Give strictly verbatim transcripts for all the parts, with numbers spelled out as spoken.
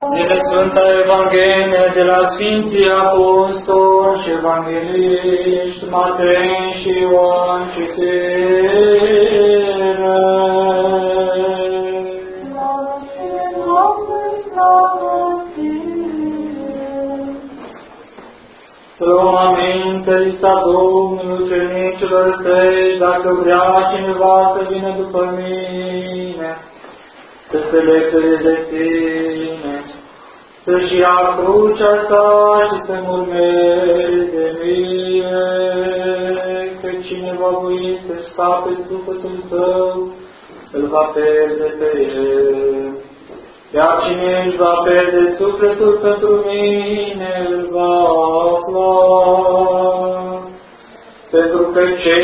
Din Sfânta Evanghelie de la Sfinții Apostoli și Evangeliști Matei și Ioan citire. Luăm aminte, lista Domnului ucenicilor săi, dacă vrea cineva să vină după mine, să se lepede de sine, să-și ia crucea sa și să-mi urmeze mie, că cine va voi să-și scape sufletul său, îl va pierde pe el. Iar cine își va pierde sufletul pentru mine, îl va afla. Pentru că ce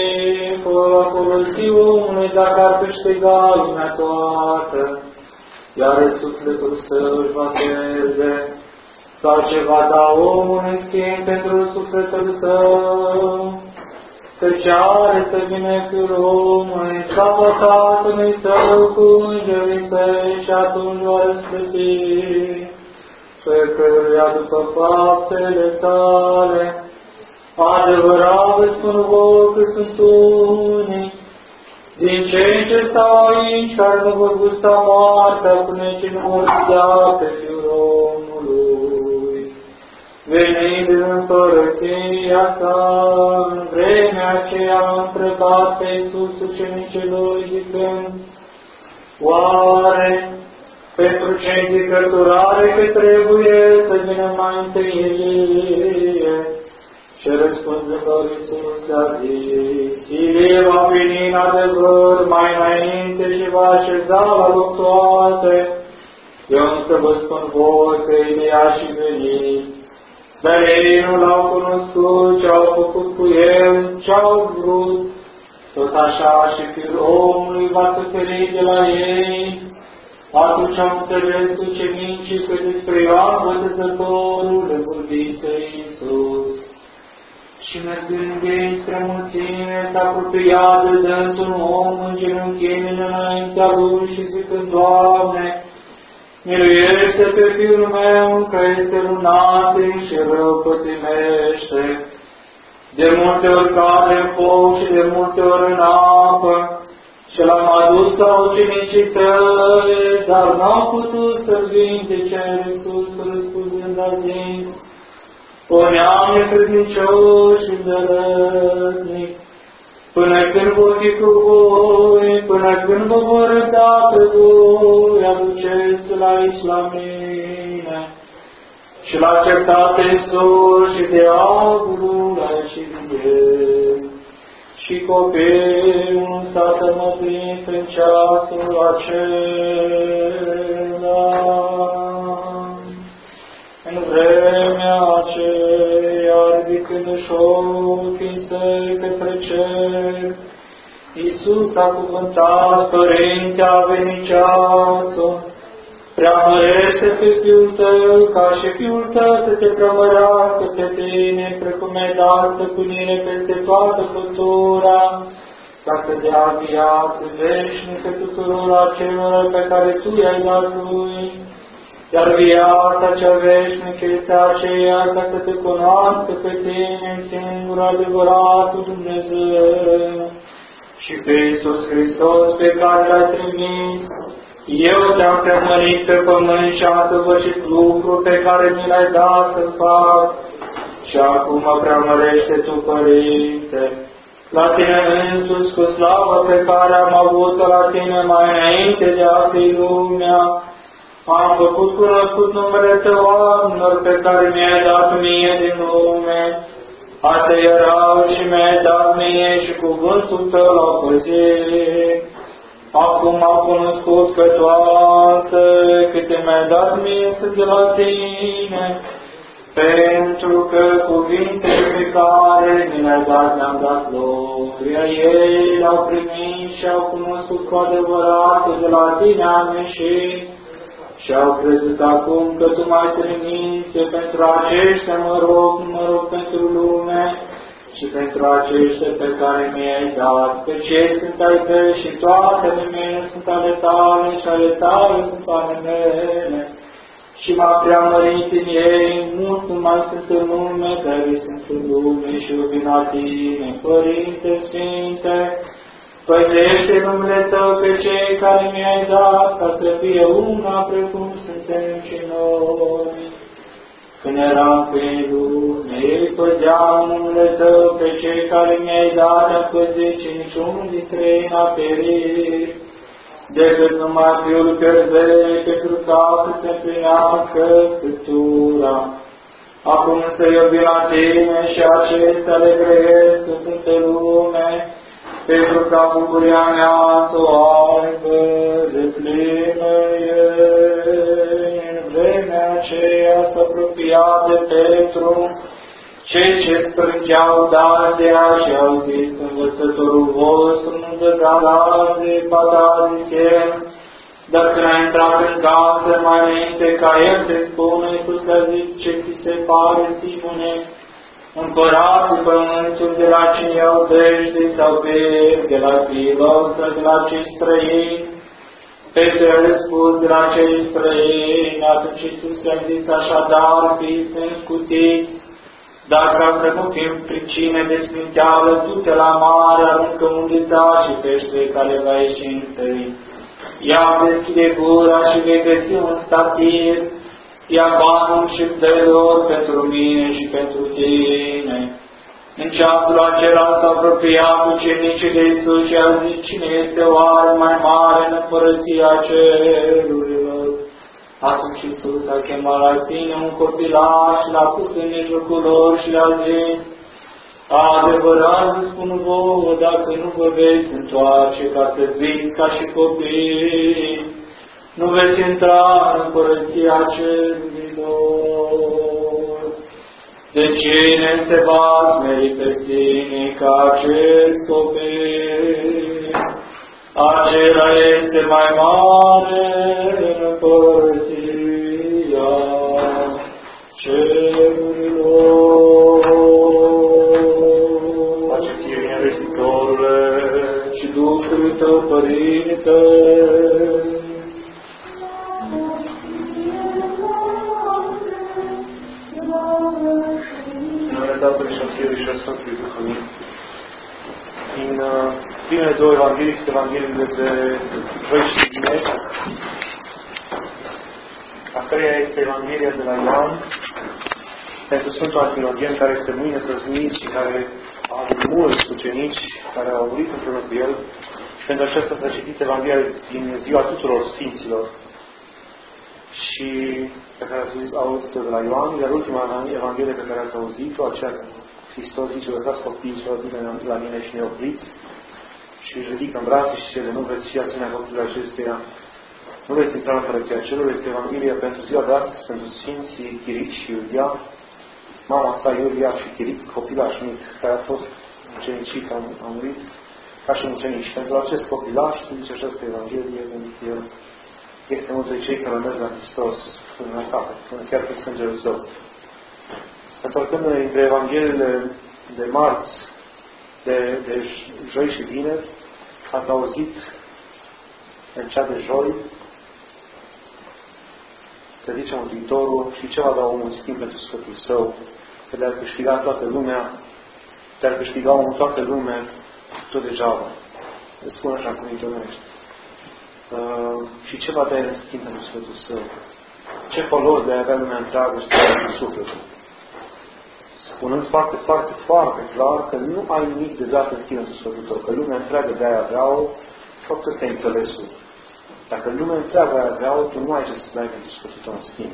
va folosi omului dacă ar câștiga lumea toată, iar sufletul său își va pierde, sau ce va da omul în schimb pentru sufletul său, căci are să vină Fiul omului, slavă Tatălui Său cu îngerii Săi și atunci va răsplăti pe căruia după faptele sale. Adevărat vă spun vouă că sunt unii din cei ce stau aici, care nu vor gusta moartea până ce nu vor vedea pe Fiul omului venind în împărăția sa. În vremea aceea a întrebat pe Iisus ucenicilor zicând: oare pentru ce zicăturare că trebuie să vină mai întâi Ilie? Și răspunzând Iisus a zis: Ilie va veni în adevăr mai înainte și va așeza la loc toate. Eu însă vă spun vouă că Ilie a și venit, dar ei nu l-au cunoscut, ce-au făcut cu el, ce-au vrut. Tot așa și Fiul omului va suferi de la ei. Atunci au înțeles ucenicii că despre Ioan Botezătorul le vorbise Iisus. Și mergând ei spre mulțime, s-a apropiat de dânsul un om îngenunchind înaintea lui și zicând: Doamne, miluiește pe Fiul meu, că este lunatic și rău pătimește. De multe ori cade în foc și de multe ori în apă. Și l-am adus la ucenicii tăi, dar n-au putut să-l vindece. Iisus răspunzând a zis: o neam necredincios și îndărătnic, până când vor fi cu voi, până când vă vor da pe voi, aduceți-l aici la mine. Și l-a certat Iisus și diavolul a ieșit din el. Și copilul s-a tămăduit în ceasul acela. În vremea aceea, ridicându-și ochii săi către cer, Iisus a cuvântat: Părinte, a venit ceasul, preamărește pe Fiul tău, ca și Fiul tău să te preamărească pe tine, precum ai dat stăpânire peste toată făptura, ca să dea viață veșnică tuturor acelor pe care Tu i-ai dat Lui. Iar viața cea veșnică este aceea ca să te cunoască pe tine, singur adevăratul Dumnezeu, și pe Iisus Hristos pe care L-ai trimis. Eu te-am preamărit pe pământ și am săvârșit lucrul pe care mi L-ai dat să-l fac. Și acum mă preamărește Tu, Părinte, la Tine însuți, cu slavă pe care am avut-o la Tine mai înainte de a fi lumea. Am făcut cunoscut numele Tău oamenilor pe care mi-ai dat mie din lume. Astea erau și mi-ai dat mie și cuvântul Tău l-au păzit. Acum am cunoscut că toate câte mi-ai dat mie sunt de la Tine, pentru că cuvintele pe care mi le-ai dat le-am dat lor, iar ei le-au primit și au cunoscut cu adevărat că de la Tine am ieșit. Și au crezut acum că Tu m-ai trimis. Pentru aceștia mă rog, nu mă rog pentru lume, și pentru aceștia pe care mi-ai dat, că cei sunt ai Tăi și toate ale mele sunt ale Tale și ale Tale sunt ale mele. și m-a preamărit în ei, mult nu mai sunt în lume, dar eu sunt în lume și eu vin la tine, Părinte Sfinte, păzește numele Tău pe cei care mi-ai dat, ca să fie una precum suntem și noi. Când eram pe lume, ei păzeau numele Tău pe cei care mi-ai dat, a păzit și niciunul dintre ei n-a perit, decât numai Fiul Pierzei, pentru ca să se împlinească Scriptura. Acum să iubi la Tine și acestea le grăiesc că sunt pe lume, pentru ca bucuria mea să o aibă de plină ei. În vremea aceea s-a apropiat de Petru, cei ce strângeau Dardea și au zis, învățătorul vostru nu dă Dardea, ba da, zis el, dar când a intrat în casă, mai înainte ca el se spună, Iisus a zis, ce ți se pare, Simone, împăratul pământul de la cine iau dește sau pe de la pilot sau de la cei străini, Petru a răspuns de la cei străini, atunci Iisus a zis, așadar, fiți nescutiți, dar ca să nu fim pricine de sfinteală, du-te la mare, aruncă unde și peștele care va ieși întâi. Ia deschide gura și vei găsi un statir, ia banul și dă lor pentru mine și pentru tine. În ceasul acela s-a apropiat ucenicii de Iisus și a zis, cine este oare mai mare în împărăția cerurilor? Atunci Iisus a chemat la sine un copilaș și l-a pus în mijlocul lor și le-a zis, adevărat vă spun vouă, dacă nu vă veți întoarce ca să fiți ca și copii, nu veți intra în împărăția cerurilor. De cine se va smeri pe sine ca acest copil, acela este mai mare în împărăția cerurilor. Pace ție, bine vestitorule, și Duhul Tău, Părinte. Tatălui și al Fiului și al Sfântului Duhului. Din uh, primele două evanghelii, evangheliile de joi și vineri, a treia este Evanghelia de la Ioan, pentru Sfântul Antilogen, care este mâine prăznuit și care a avut mulți ucenici care au murit împreună cu el, și pentru aceasta s-a citit Evanghelia din ziua tuturor Sfinților, și pe care ați auzit-o de la Ioan, iar ultima Evanghelie pe care ați auzit-o, aceea Hristos zice, lăsați copiii și vine la mine și neopriți și își ridică în brațe și cele, nu veți fi asemenea copilul acesteia, nu veți intra în Împărăția Cerului. Este Evanghelia pentru ziua de astăzi, pentru Sfinții Chiric și Iulia, mama sa Iulia și Chiric, copilaș mic, care a fost ucenicit, a, a murit ca și ucenic. Și pentru acest copilaș se zice această Evanghelie, pentru că el este mulți de cei care urmează la Hristos până la capăt, până chiar prin sângele Său. Întorcându-ne între Evangheliile de marți, de, de joi și vineri, ați auzit în cea de joi că zice Mântuitorul, și ce va da omul în schimb pentru Sfântul Său, că de-ar câștiga toată lumea, de-ar câștiga omul toată lumea, tot degeaba. Îți spun așa cuvinte omenești. Uh, și ce va da în schimb pentru Sfântul Său? Ce folos de a avea lumea întreagă și să avea sufletul? Spunând foarte, foarte, foarte clar că nu ai nimic de dat în schimb pentru Sfântul Tău, că lumea întreagă de aia aveau, fapt ăsta e înțelesul. Dacă lumea întreagă aia aveau, tu nu ai ce să dai pentru Sfântul Tău în schimb.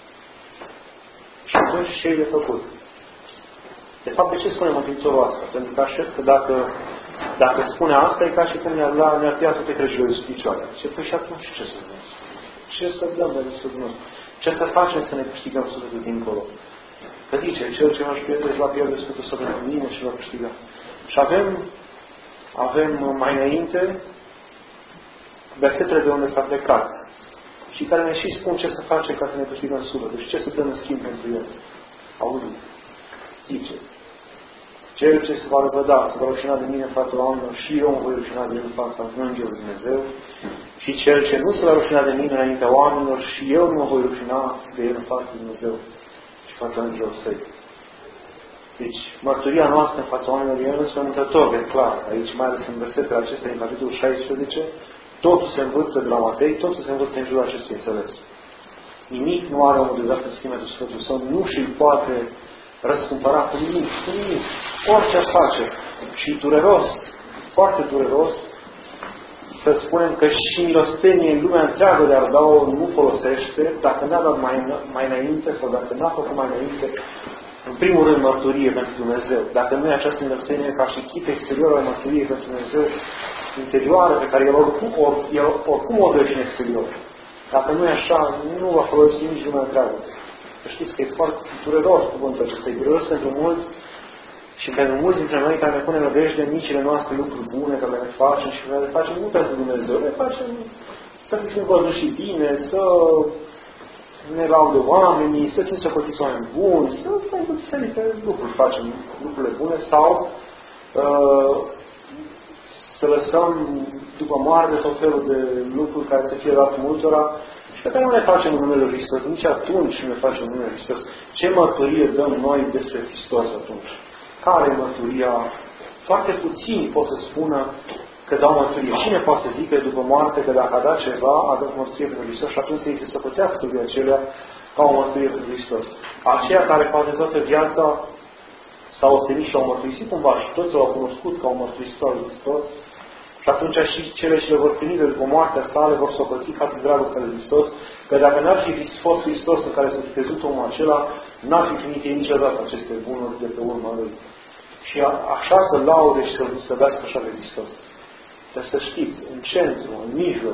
Și atunci ce e de făcut? De fapt, de ce spune Mântuitorul asta? Pentru că, așa, că dacă, dacă spune asta, e ca și cum ne-ar lua, ne-ar tăia toate crăjile sub picioare. Și păi și atunci ce să dăm? Ce să dăm de Sfântul nostru? Ce să facem să ne câștigăm Sfântul dincolo? Că zice, cel ce v-aș pierde își va pierde Sfântul Său pentru mine și va câștiga. Și avem, avem mai înainte versetele de unde s-a plecat și care ne și spun ce să facem ca să ne câștigăm sufletul și ce să dăm în schimb pentru el. Auziți? Zice, cel ce se va răbăda, se va rușina de mine în fața oamenilor și eu mă voi rușina de el în fața Îngerului Dumnezeu, Și cel ce nu se va rușina de mine înaintea oamenilor, și eu nu mă voi rușina de el în fața lui Dumnezeu și fața îngerilor săi. Deci, mărturia noastră în fața oamenilor e înspăimântător, de clar. Aici, mai ales în versetele acestea, în capitolul șaisprezece, totul se învârte de la Matei, totul se învârte în jurul acestui înțeles. Nimic nu are omul de dat în schimb pentru Sfântul Său, nu și-l poate răscumpăra cu nimic, cu nimic. Orice ar face. Și dureros, foarte dureros, să spunem că și milostenie în lumea întreagă de ar da-o nu folosește, dacă n-a dat mai, mai înainte sau dacă n-a făcut mai înainte, în primul rând, mărturie pentru Dumnezeu. Dacă nu e această milostenie ca și chip exterior al mărturiei pentru Dumnezeu, interioară, pe care el oricum, or, el oricum o dă și în exterior. Dacă nu e așa, nu va folosi nici lumea întreagă. Să știți că e foarte dureros cuvântul acesta. E dureros pentru mulți și pentru mulți dintre noi care ne punem nădejde în micile noastre lucruri bune care le facem și le facem nu pentru Dumnezeu. Le facem să fim văzuți și bine, să ne laudă oamenii, să fim socotiți oameni buni, să pentru diferite lucruri facem lucrurile bune sau uh, să lăsăm după moarte tot felul de lucruri care să fie dat multora și pe care nu le facem în numele Lui Hristos. Nici atunci nu le facem în numele Lui Hristos. Ce mărturie dăm noi despre Hristos atunci? Care e mărturia? Foarte puțini pot să spună că dau mărturie. Cine poate să zică după moarte că dacă a dat ceva, a dat mărturie pentru Hristos și atunci să-i se săpățească lui acelea ca o mărturie pentru Hristos. Aceia care poate toată viața s-au ostenit și au mărturisit cumva și toți l-au cunoscut ca o mărturisitor lui Hristos și atunci și cele ce le vor primi de după moartea sale vor socoti ca pe dragostea lui Hristos, că dacă n-ar fi fost Hristos în care s-a crezut omul acela, n-ar fi primit ei niciodată aceste bunuri de pe urma lui. Și așa să laude și să se vească așa de Hristos. Dar să știți, în centru, în mijloc,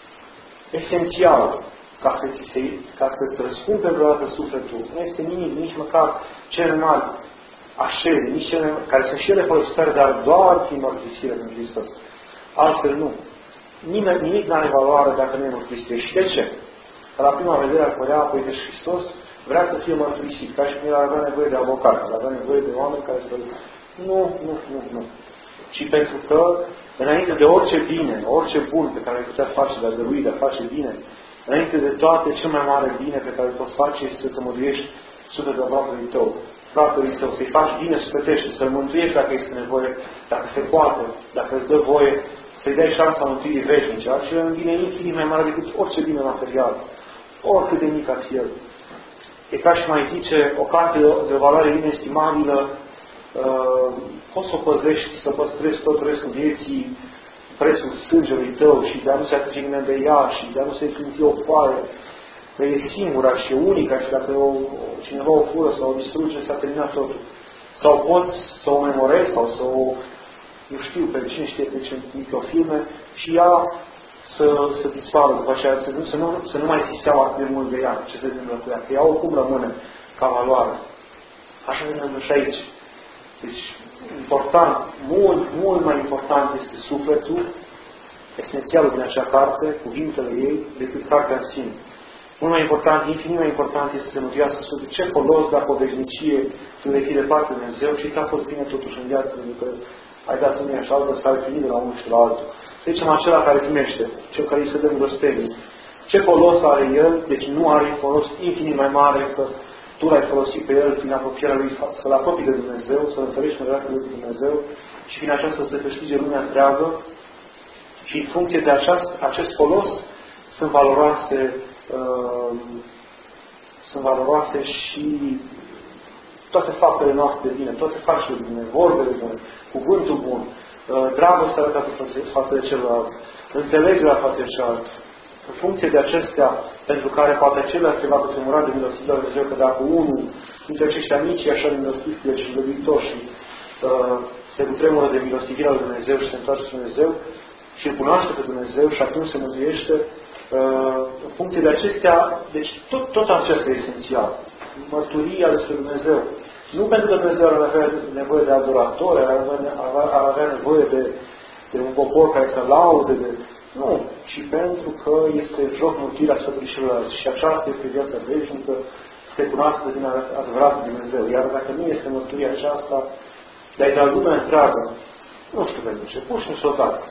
esențial, ca, să se, ca să-ți răspundă vreodată sufletul, nu este nimic, nici măcar cele mari așeze, nici cele care sunt și ele folositoare, dar doar prin mărturisirea pentru Hristos. Altfel nu. Nimeni, nimic nu are valoare dacă nu e mărturisirea. Și de ce? Că la prima vedere ar părea, apoi de Hristos vrea să fie mărturisit, ca și când el ar avea nevoie de avocat, ar avea nevoie de oameni care să-l... Nu, nu, nu, nu. Ci pentru că, înainte de orice bine, orice bun pe care îl putea face, de a dărui, de a face bine, înainte de toate, cel mai mare bine pe care îl poți face este să te măduiești sufletul aproapelui tău, fratului tău, să-i faci bine sufletește, să-l mântuiești dacă este nevoie, dacă se poate, dacă îți dă voie, să-i dai șansa mântuirii veșnice. Altfel, un bine infinit mai mare decât orice bine material, oricât de mic ar fi el. E ca și mai zice, o carte de valoare inestimabilă, uh, poți să o păzești, să păstrezi tot restul vieții, prețul sângelui tău și de a nu se atinge nimeni de ea și de a nu se clinti o foaie, că e singura și e unica și dacă o, cineva o fură sau o distruge, s-a terminat totul. Sau poți să o memorezi sau să o, nu știu, pe cine știe pe ce microfilme și ea să, să dispară după aceea, să nu, să, nu, să nu mai ți seama atât de mult de ea, ce se întâmplă cu ea, că ea oricum rămâne ca valoare. Așa se întâmplă și aici. Deci, important, mult, mult mai important este sufletul, esențialul din acea carte, cuvintele ei, decât cartea în sine. Mult mai important, infinit mai important este să se mântuiască sufletul. Ce folos dacă o veșnicie tu vei fi departe de Dumnezeu și ți-a fost bine totuși în viață, pentru că ai dat unii așa altă, s-ai finit de la unul și la altul. Să zicem acela care primește, cel care îi se dă milostenie. Ce folos are el? Deci nu are folos infinit mai mare că tu l-ai folosit pe el prin apropierea lui, să-l apropii de Dumnezeu, să-l întărești în relația lui de Dumnezeu și prin aceasta să câștige lumea întreagă. Și în funcție de aceast, acest folos sunt valoroase, uh, sunt valoroase și toate faptele noastre de bine, toate faptele bune, vorbele bune, cuvântul bun, uh, dragostea arătată față de celălalt, înțelegerea față de celălalt. În funcție de acestea, pentru care poate acelea se va cutremura de milostivia lui Dumnezeu, că dacă unul dintre aceștia mici e așa de milostiv și iubitor și uh, se cutremură de milostivirea lui Dumnezeu și se întoarce la Dumnezeu și îl cunoaște pe Dumnezeu și atunci se mântuiește, uh, în funcție de acestea, deci tot, tot acesta e esențial. Mărturia despre Dumnezeu. Nu pentru că Dumnezeu ar avea nevoie de adoratori, ar avea, ar avea nevoie de, de un popor care să laude, de nu, ci pentru că este joc mântuirea Sfântului celorlalți. Și aceasta este viața veșnică, se cunoaște din adevărat Dumnezeu. Iar dacă nu este mântuirea aceasta, de a-i da lumea întreagă, nu știu pentru ce, pur și nu s-o dat.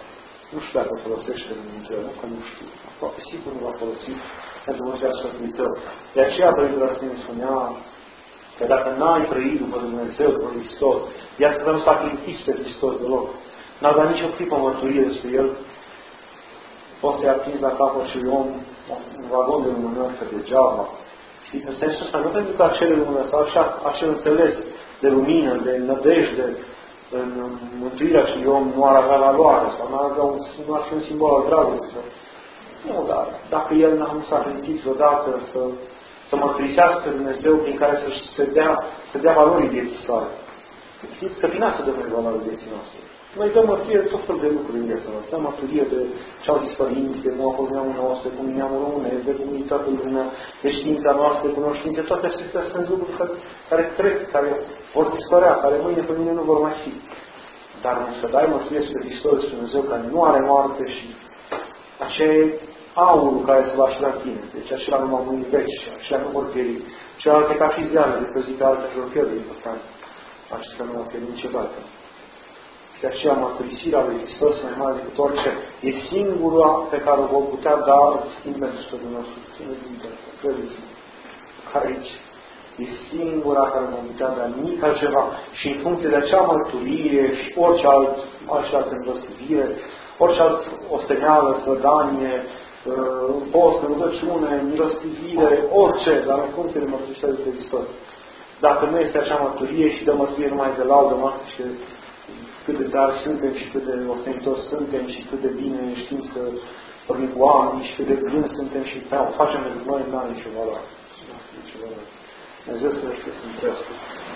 Nu știu dacă folosește Dumnezeu, nu că nu știu. Poate sigur nu va folosi pentru mântuirea Sfântului tău. De aceea Părintele Arsenie spunea că dacă n-ai trăit după Dumnezeu, după Hristos, iată că nu s-a clintit pe Hristos deloc. N-a dat nicio clipă mărturie despre El, poți să-i aprinzi la capăt și om un vagon de lumânări, că degeaba. Știți, în sensul ăsta, nu pentru că acele lumânări, sau așa, acel înțeles de lumină, de nădejde, în mântuirea și om nu ar avea valoare, sau nu ar, avea un, nu ar fi un simbol al dragostei. Nu, dar dacă El nu s-a gândit vreodată să, să mărturisească Dumnezeu prin care să se dea, să dea valorii vieții sale. Știți că din asta dăm noi valorii vieții noastre. Noi dăm mărturie de tot felul de lucruri în viața noastră. Dăm mărturie de ce au zis părinți, de cum a fost neamul nostru, de cum e neamul românesc, de cum e toată lumea, de știința noastră, de cunoștințe. Toate acestea sunt lucruri care trec, care vor dispărea, care mâine pe mine nu vor mai fi. Dar nu să dai mărturie spre Hristos și Dumnezeu care nu are moarte și aceea aurul care se va aștepta în tine. Deci acela nu va mâini veci, acela nu vor pieri. Celelalte ca și ziare, de pe zi pe altă și vor pierde importanță. Acestea nu va pieri niciodată. Și aceea mărturisirea lui Hristos mai mare decât orice. E singura pe care o vom putea da în schimb pentru Sfântul nostru. Țineți minte, credeți-mă. Aici. E singura care vom putea da nimic altceva. Și în funcție de acea mărturie și orice alt, orice altă înrostivire, orice altă osteneală, slădanie, post, rugăciune, mirostivire, orice, dar în funcție de mărturisirea despre Hristos. Dacă nu este așa mărturie și dă mărturie numai de laudă noastră și de cât de tari suntem și cât de ostenitori suntem și cât de bine știm să vorbim cu oamenii și cât de bine suntem și da, o facem pentru noi, nu are nicio valoare. Nu are nicio valoare. Dumnezeu să ne sfântească.